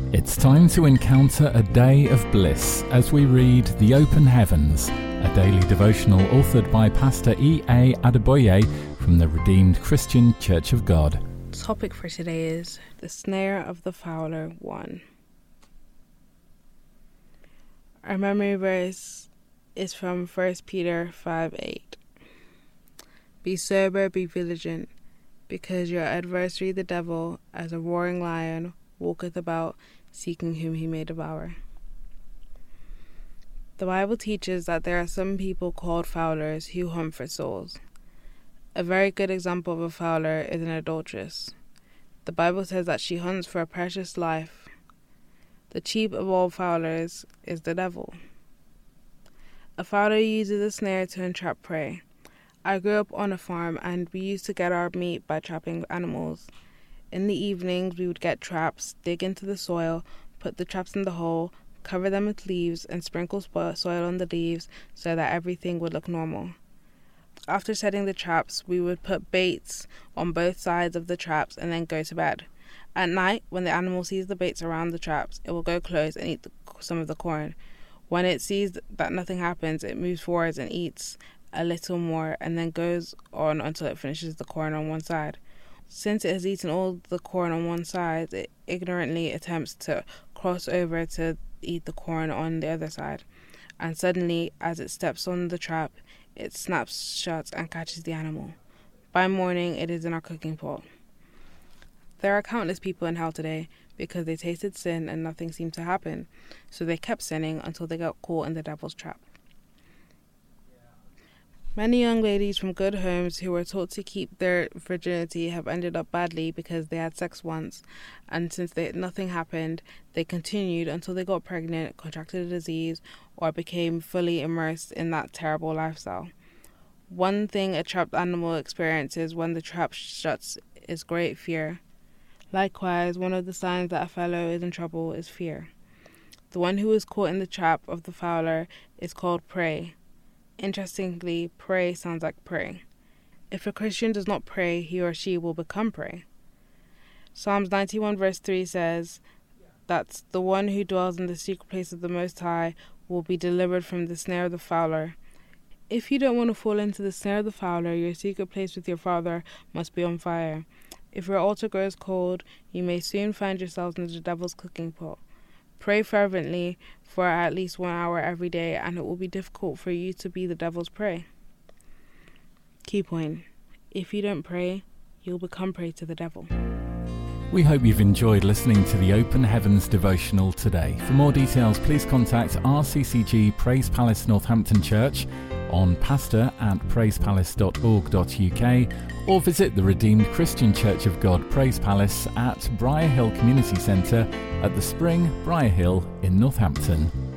It's time to encounter a day of bliss as we read The Open Heavens, a daily devotional authored by Pastor E.A. Adeboye from the Redeemed Christian Church of God. Topic for today is The Snare of the Fowler 1. Our memory verse is from 1 Peter 5:8. Be sober, be vigilant, because your adversary the devil, as a roaring lion, walketh about, seeking whom he may devour. The Bible teaches that there are some people called fowlers who hunt for souls. A very good example of a fowler is an adulteress. The Bible says that she hunts for a precious life. The chief of all fowlers is the devil. A fowler uses a snare to entrap prey. I grew up on a farm and we used to get our meat by trapping animals. In the evenings, we would get traps, dig into the soil, put the traps in the hole, cover them with leaves, and sprinkle soil on the leaves so that everything would look normal. After setting the traps, we would put baits on both sides of the traps and then go to bed. At night, when the animal sees the baits around the traps, it will go close and eat some of the corn. When it sees that nothing happens, it moves forwards and eats a little more and then goes on until it finishes the corn on one side. Since it has eaten all the corn on one side, it ignorantly attempts to cross over to eat the corn on the other side. And suddenly, as it steps on the trap, it snaps shut and catches the animal. By morning, it is in our cooking pot. There are countless people in hell today because they tasted sin and nothing seemed to happen, so they kept sinning until they got caught in the devil's trap. Many young ladies from good homes who were taught to keep their virginity have ended up badly because they had sex once, and since nothing happened, they continued until they got pregnant, contracted a disease, or became fully immersed in that terrible lifestyle. One thing a trapped animal experiences when the trap shuts is great fear. Likewise, one of the signs that a fellow is in trouble is fear. The one who is caught in the trap of the fowler is called prey. Interestingly, prey sounds like prey. If a Christian does not pray, he or she will become prey. Psalms 91 verse 3 says that the one who dwells in the secret place of the Most High will be delivered from the snare of the fowler. If you don't want to fall into the snare of the fowler, your secret place with your Father must be on fire. If your altar grows cold, you may soon find yourselves in the devil's cooking pot. Pray fervently for at least 1 hour every day, and it will be difficult for you to be the devil's prey. Key point: if you don't pray, you'll become prey to the devil. We hope you've enjoyed listening to the Open Heavens devotional today. For more details, please contact RCCG Praise Palace Northampton Church on pastor@praisepalace.org.uk or visit the Redeemed Christian Church of God Praise Palace at Briar Hill Community Centre at the Spring, Briar Hill in Northampton.